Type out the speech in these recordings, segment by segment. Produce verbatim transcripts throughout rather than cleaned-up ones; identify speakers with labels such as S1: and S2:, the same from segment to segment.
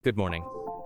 S1: Good morning.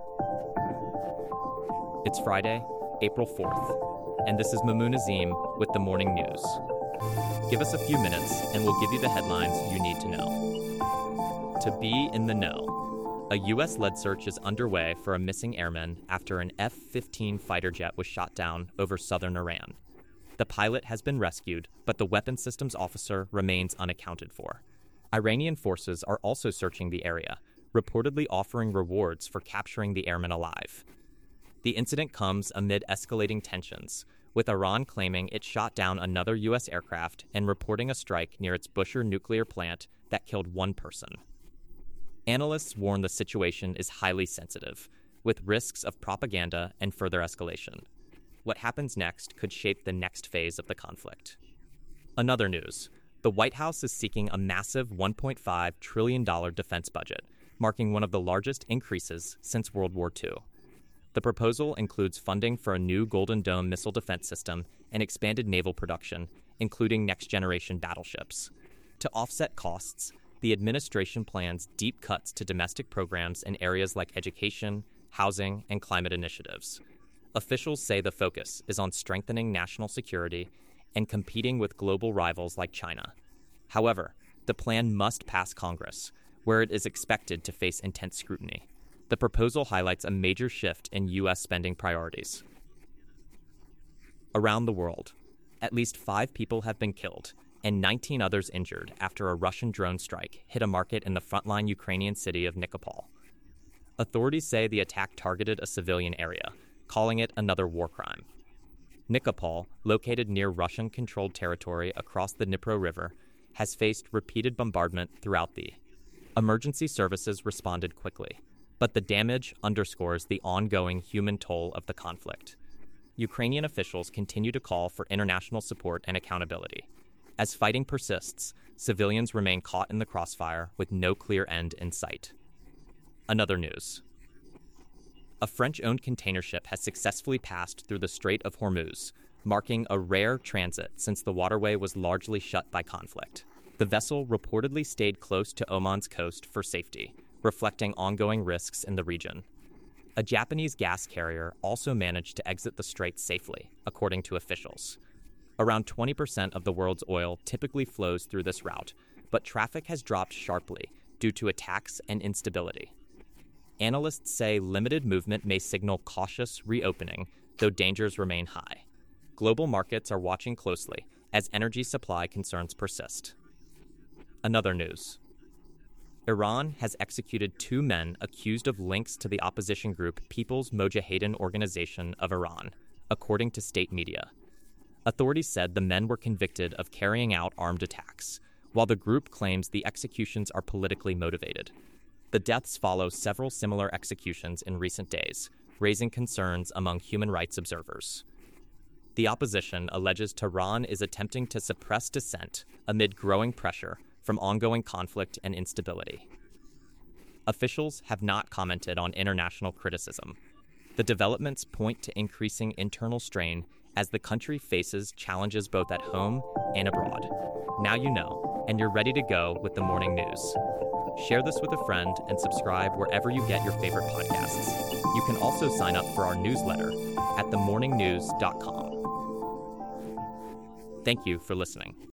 S1: It's Friday, April fourth, and this is Mamoon Azim with the Morning News. Give us a few minutes and we'll give you the headlines you need to know. To be in the know, a U S-led search is underway for a missing airman after an F fifteen fighter jet was shot down over southern Iran. The pilot has been rescued, but the weapons systems officer remains unaccounted for. Iranian forces are also searching the area, reportedly offering rewards for capturing the airman alive. The incident comes amid escalating tensions, with Iran claiming it shot down another U S aircraft and reporting a strike near its Bushehr nuclear plant that killed one person. Analysts warn the situation is highly sensitive, with risks of propaganda and further escalation. What happens next could shape the next phase of the conflict. Another news: the White House is seeking a massive one point five trillion dollars defense budget, marking one of the largest increases since World War Two. The proposal includes funding for a new Golden Dome missile defense system and expanded naval production, including next-generation battleships. To offset costs, the administration plans deep cuts to domestic programs in areas like education, housing, and climate initiatives. Officials say the focus is on strengthening national security and competing with global rivals like China. However, the plan must pass Congress, where it is expected to face intense scrutiny. The proposal highlights a major shift in U S spending priorities. Around the world, at least five people have been killed and nineteen others injured after a Russian drone strike hit a market in the frontline Ukrainian city of Nikopol. Authorities say the attack targeted a civilian area, calling it another war crime. Nikopol, located near Russian-controlled territory across the Dnipro River, has faced repeated bombardment throughout the Emergency services responded quickly, but the damage underscores the ongoing human toll of the conflict. Ukrainian officials continue to call for international support and accountability. As fighting persists, civilians remain caught in the crossfire with no clear end in sight. Another news: a French-owned container ship has successfully passed through the Strait of Hormuz, marking a rare transit since the waterway was largely shut by conflict. The vessel reportedly stayed close to Oman's coast for safety, reflecting ongoing risks in the region. A Japanese gas carrier also managed to exit the strait safely, according to officials. Around twenty percent of the world's oil typically flows through this route, but traffic has dropped sharply due to attacks and instability. Analysts say limited movement may signal cautious reopening, though dangers remain high. Global markets are watching closely as energy supply concerns persist. Another news: Iran has executed two men accused of links to the opposition group People's Mojahedin Organization of Iran, according to state media. Authorities said the men were convicted of carrying out armed attacks, while the group claims the executions are politically motivated. The deaths follow several similar executions in recent days, raising concerns among human rights observers. The opposition alleges Tehran is attempting to suppress dissent amid growing pressure from ongoing conflict and instability. Officials have not commented on international criticism. The developments point to increasing internal strain as the country faces challenges both at home and abroad. Now you know, and you're ready to go with the morning news. Share this with a friend and subscribe wherever you get your favorite podcasts. You can also sign up for our newsletter at the morning news dot com. Thank you for listening.